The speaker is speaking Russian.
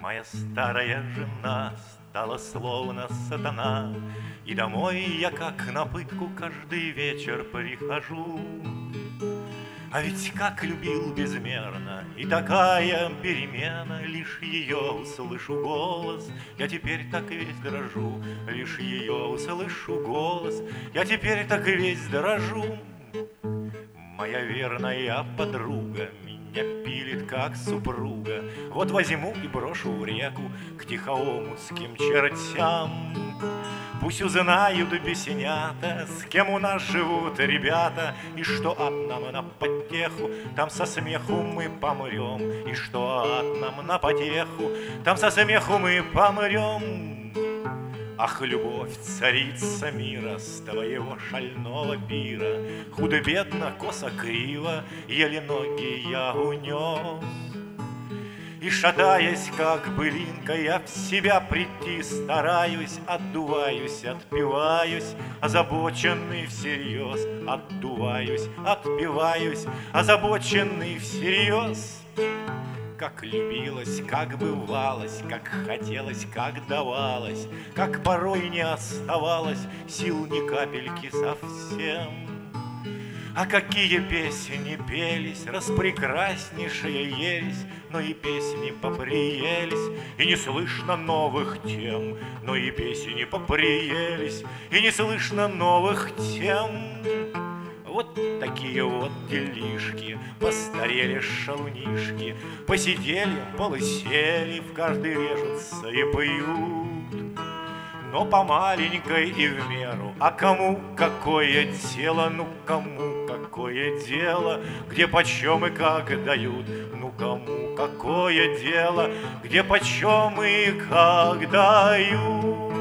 Моя старая жена стала словно сатана, и домой я как на пытку каждый вечер прихожу. А ведь как любил безмерно, и такая перемена, лишь ее услышу голос, я теперь так весь дрожу. Лишь ее услышу голос, я теперь так весь дрожу. Моя верная подруга меня пилит, как супруга. Вот возьму и брошу в реку к тихоомутским чертям. Пусть узнают бесенята, с кем у нас живут ребята, и что от нам на потеху, там со смеху мы помрем. И что от нам на потеху, там со смеху мы помрем. Ах, любовь, царица мира, с твоего шального пира худо-бедно, косо-криво, еле ноги я унес. И, шатаясь, как былинка, я в себя прийти стараюсь, отдуваюсь, отпиваюсь, озабоченный всерьез. Отдуваюсь, отпиваюсь, озабоченный всерьез. Как любилась, как бывалось, как хотелось, как давалось, как порой не оставалось сил ни капельки совсем. А какие песни пелись, распрекраснейшая ересь, но и песни поприелись, и не слышно новых тем, но и песни поприелись, и не слышно новых тем. Вот такие вот делишки, постарели шалунишки, посидели, полысели, в каждый режутся и поют. Но по маленькой и в меру, а кому какое дело, ну кому какое дело, где почем и как дают, ну кому какое дело, где почем и как дают.